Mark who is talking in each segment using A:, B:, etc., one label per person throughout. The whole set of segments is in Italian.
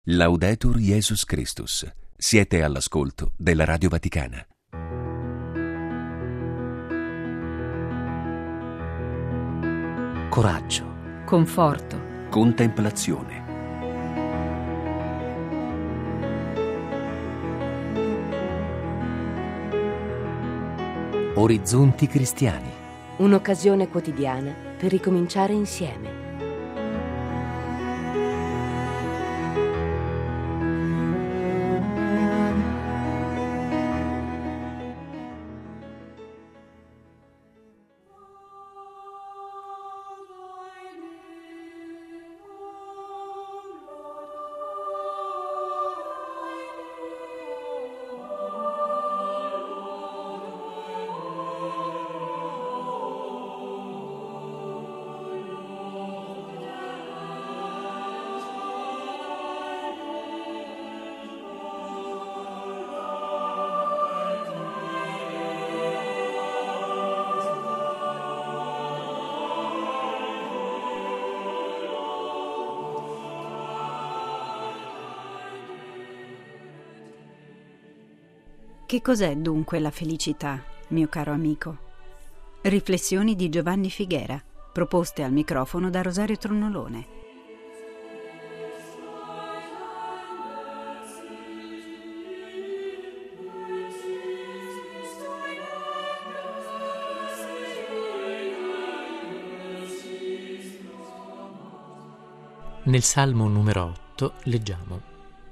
A: Laudetur Jesus Christus. Siete all'ascolto della Radio Vaticana.
B: Coraggio,
C: conforto,
A: Contemplazione.
B: orizzonti cristiani.
D: Un'occasione quotidiana per ricominciare insieme.
C: Che cos'è dunque la felicità, mio caro amico? Riflessioni di Giovanni Figuera, proposte al microfono da Rosario Tronnolone.
B: Nel Salmo numero 8 leggiamo: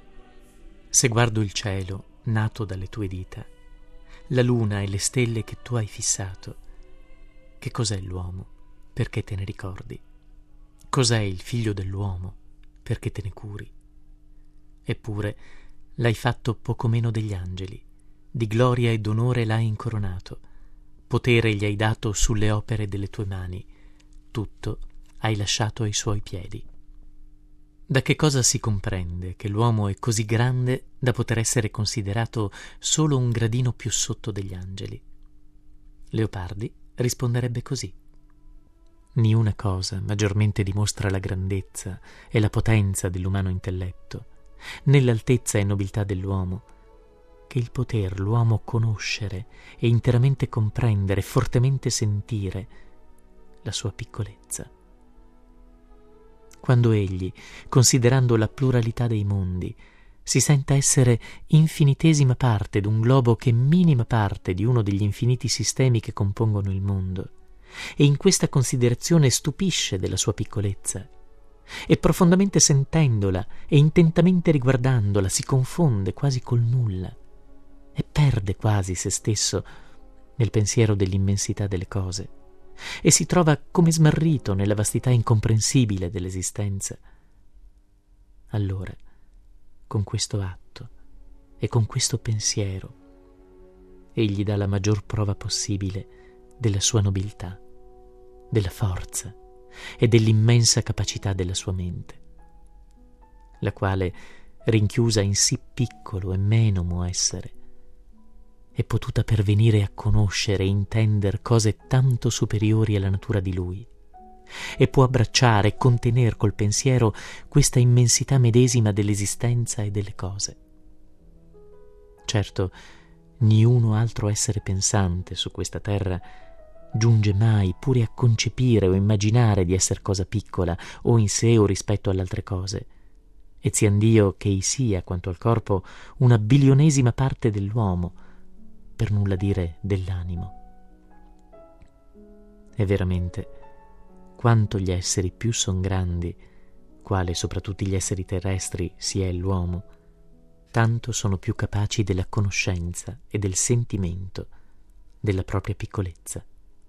B: Se guardo il cielo nato dalle tue dita, la luna e le stelle che tu hai fissato, che cos'è l'uomo perché te ne ricordi? Cos'è il figlio dell'uomo perché te ne curi? Eppure l'hai fatto poco meno degli angeli, di gloria ed onore l'hai incoronato, potere gli hai dato sulle opere delle tue mani, tutto hai lasciato ai suoi piedi. Da che cosa si comprende che l'uomo è così grande da poter essere considerato solo un gradino più sotto degli angeli? Leopardi risponderebbe così: ni una cosa maggiormente dimostra la grandezza e la potenza dell'umano intelletto, né l'altezza e nobiltà dell'uomo, che il poter l'uomo conoscere e interamente comprendere, fortemente sentire la sua piccolezza. Quando egli, considerando la pluralità dei mondi, si senta essere infinitesima parte d'un globo che è minima parte di uno degli infiniti sistemi che compongono il mondo, e in questa considerazione stupisce della sua piccolezza, e profondamente sentendola e intentamente riguardandola si confonde quasi col nulla e perde quasi se stesso nel pensiero dell'immensità delle cose, e si trova come smarrito nella vastità incomprensibile dell'esistenza. Allora, con questo atto e con questo pensiero, egli dà la maggior prova possibile della sua nobiltà, della forza e dell'immensa capacità della sua mente, la quale, rinchiusa in sì piccolo e menomo essere, è potuta pervenire a conoscere e intender cose tanto superiori alla natura di lui, e può abbracciare e contener col pensiero questa immensità medesima dell'esistenza e delle cose. Certo, niuno altro essere pensante su questa terra giunge mai pure a concepire o immaginare di esser cosa piccola o in sé o rispetto alle altre cose, e ziandio che ei sia, quanto al corpo, una bilionesima parte dell'uomo, per nulla dire dell'animo. E veramente, quanto gli esseri più son grandi, quale sopra tutti gli esseri terrestri si è l'uomo, tanto sono più capaci della conoscenza e del sentimento della propria piccolezza.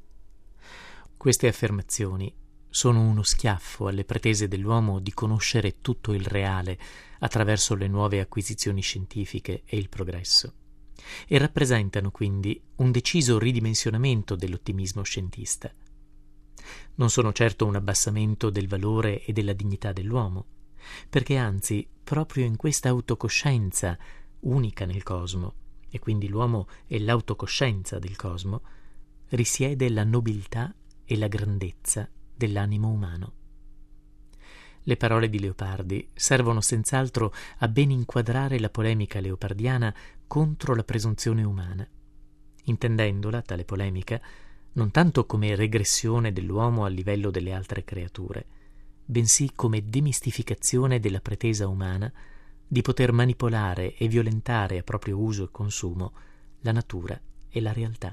B: Queste affermazioni sono uno schiaffo alle pretese dell'uomo di conoscere tutto il reale attraverso le nuove acquisizioni scientifiche e il progresso, e rappresentano quindi un deciso ridimensionamento dell'ottimismo scientista. Non sono certo un abbassamento del valore e della dignità dell'uomo, perché anzi, proprio in questa autocoscienza unica nel cosmo, e quindi l'uomo è l'autocoscienza del cosmo, risiede la nobiltà e la grandezza dell'animo umano. Le parole di Leopardi servono senz'altro a ben inquadrare la polemica leopardiana contro la presunzione umana, intendendola, tale polemica, non tanto come regressione dell'uomo al livello delle altre creature, bensì come demistificazione della pretesa umana di poter manipolare e violentare a proprio uso e consumo la natura e la realtà.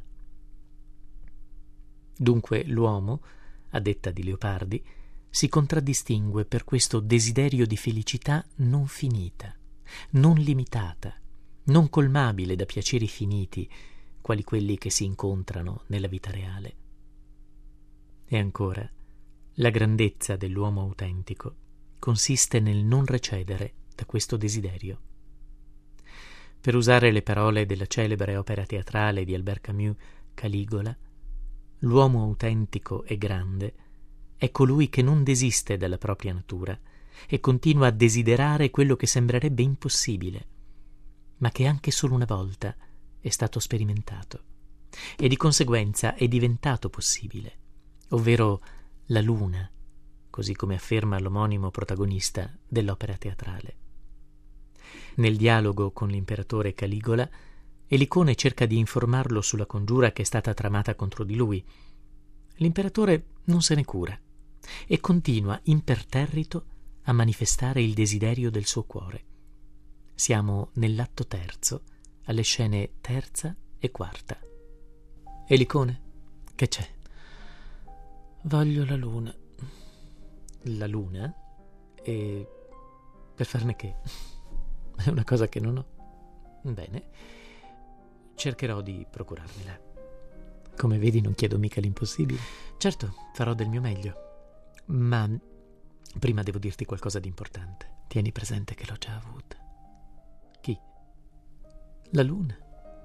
B: Dunque l'uomo, a detta di Leopardi, si contraddistingue per questo desiderio di felicità non finita, non limitata, non colmabile da piaceri finiti, quali quelli che si incontrano nella vita reale. E ancora, la grandezza dell'uomo autentico consiste nel non recedere da questo desiderio. Per usare le parole della celebre opera teatrale di Albert Camus, Caligola, l'uomo autentico e grande è colui che non desiste dalla propria natura e continua a desiderare quello che sembrerebbe impossibile, ma che anche solo una volta è stato sperimentato e di conseguenza è diventato possibile, ovvero la luna, così come afferma l'omonimo protagonista dell'opera teatrale. Nel dialogo con l'imperatore Caligola, Elicone cerca di informarlo sulla congiura che è stata tramata contro di lui. L'imperatore non se ne cura e continua imperterrito a manifestare il desiderio del suo cuore. Siamo nell'atto terzo, alle scene terza e quarta. Elicone, che c'è? Voglio la luna. La luna? E per farne che? È una cosa che non ho. Bene, cercherò di procurarmela. Come vedi, non chiedo mica l'impossibile. Certo, farò del mio meglio. Ma prima devo dirti qualcosa di importante. Tieni presente che l'ho già avuta. Chi? La luna.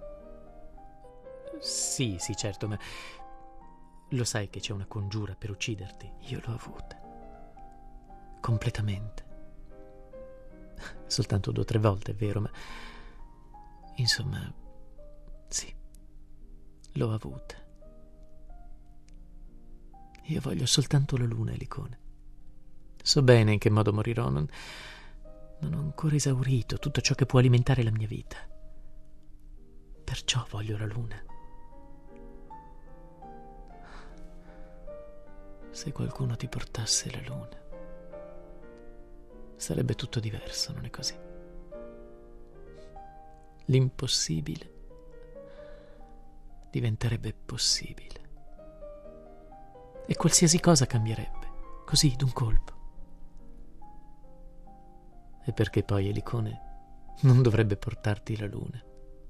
B: Sì, certo, ma lo sai che c'è una congiura per ucciderti? Io l'ho avuta. Completamente. Soltanto 2 o 3 volte, è vero, ma insomma, sì, l'ho avuta. Io voglio soltanto la luna, Elicone. So bene in che modo morirò, non ho ancora esaurito tutto ciò che può alimentare la mia vita. Perciò voglio la luna. Se qualcuno ti portasse la luna, sarebbe tutto diverso, non è così? L'impossibile diventerebbe possibile. E qualsiasi cosa cambierebbe, così d'un colpo. E perché poi Elicone non dovrebbe portarti la luna?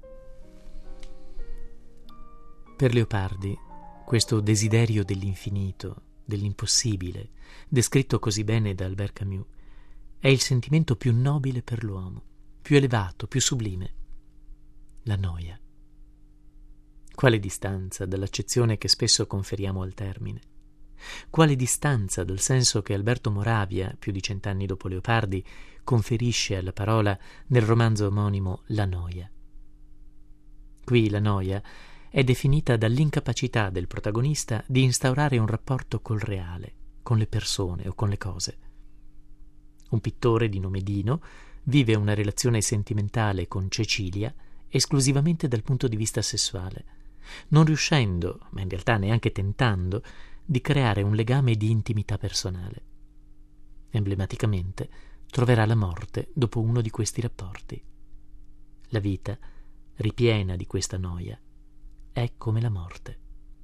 B: Per Leopardi, questo desiderio dell'infinito, dell'impossibile, descritto così bene da Albert Camus, è il sentimento più nobile per l'uomo, più elevato, più sublime. La noia. Quale distanza dall'accezione che spesso conferiamo al termine? Quale distanza dal senso che Alberto Moravia, più di 100 anni dopo Leopardi, conferisce alla parola nel romanzo omonimo La noia. Qui la noia è definita dall'incapacità del protagonista di instaurare un rapporto col reale, con le persone o con le cose. Un pittore di nome Dino vive una relazione sentimentale con Cecilia esclusivamente dal punto di vista sessuale, non riuscendo, ma in realtà neanche tentando, di creare un legame di intimità personale. Emblematicamente troverà la morte dopo uno di questi rapporti. La vita, ripiena di questa noia, è come la morte.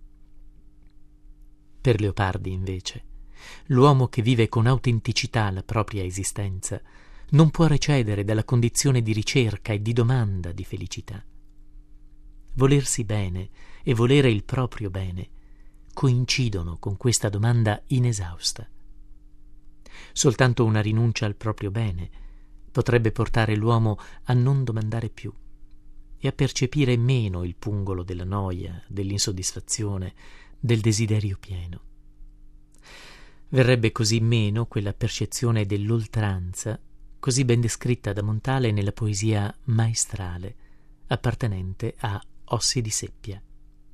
B: Per Leopardi, invece, l'uomo che vive con autenticità la propria esistenza non può recedere dalla condizione di ricerca e di domanda di felicità. Volersi bene e volere il proprio bene coincidono con questa domanda inesausta. Soltanto una rinuncia al proprio bene potrebbe portare l'uomo a non domandare più e a percepire meno il pungolo della noia, dell'insoddisfazione, del desiderio pieno. Verrebbe così meno quella percezione dell'oltranza così ben descritta da Montale nella poesia maestrale appartenente a Ossi di Seppia.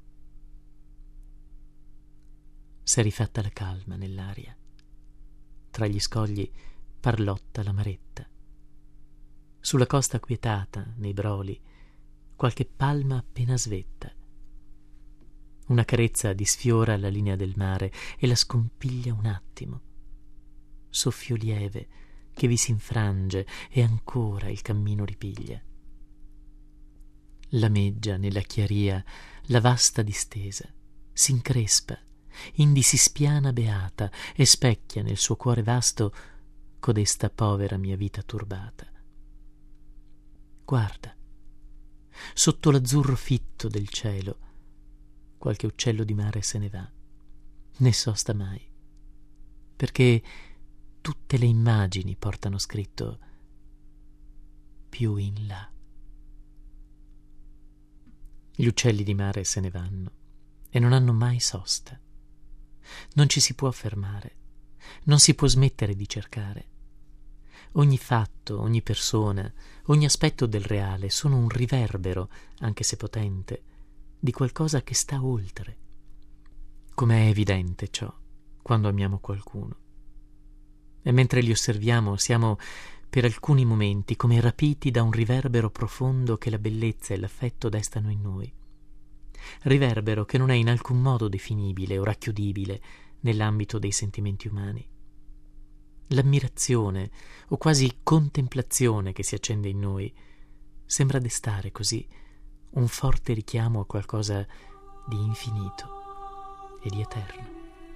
B: S'è rifatta la calma nell'aria, tra gli scogli parlotta l'amaretta. Sulla costa quietata, nei broli, qualche palma appena svetta. Una carezza disfiora la linea del mare e la scompiglia un attimo. Soffio lieve che vi si infrange e ancora il cammino ripiglia. Lameggia nella chiaria la vasta distesa, s'increspa, indi si spiana beata e specchia nel suo cuore vasto codesta povera mia vita turbata. Guarda, sotto l'azzurro fitto del cielo, qualche uccello di mare se ne va, ne sosta mai, perché tutte le immagini portano scritto più in là. Gli uccelli di mare se ne vanno e non hanno mai sosta. Non ci si può fermare, non si può smettere di cercare. Ogni fatto, ogni persona, ogni aspetto del reale sono un riverbero, anche se potente, di qualcosa che sta oltre. Com'è evidente ciò quando amiamo qualcuno. E mentre li osserviamo siamo per alcuni momenti come rapiti da un riverbero profondo che la bellezza e l'affetto destano in noi. Riverbero che non è in alcun modo definibile o racchiudibile nell'ambito dei sentimenti umani. L'ammirazione o quasi contemplazione che si accende in noi sembra destare così un forte richiamo a qualcosa di infinito e di eterno.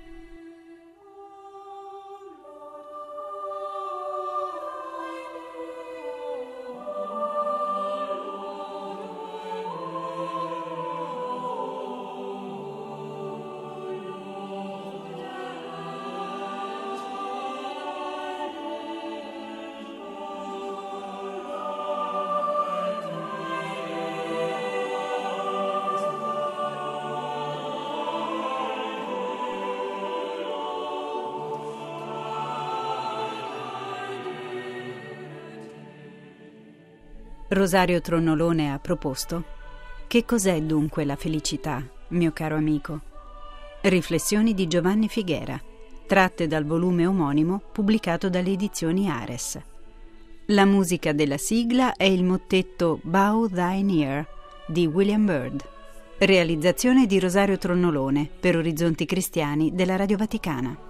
C: Rosario Tronnolone ha proposto Che cos'è dunque la felicità, mio caro amico? Riflessioni di Giovanni Figuera, tratte dal volume omonimo pubblicato dalle edizioni Ares. La musica della sigla è il mottetto Bow Thine Ear di William Byrd. Realizzazione di Rosario Tronnolone per Orizzonti Cristiani della Radio Vaticana.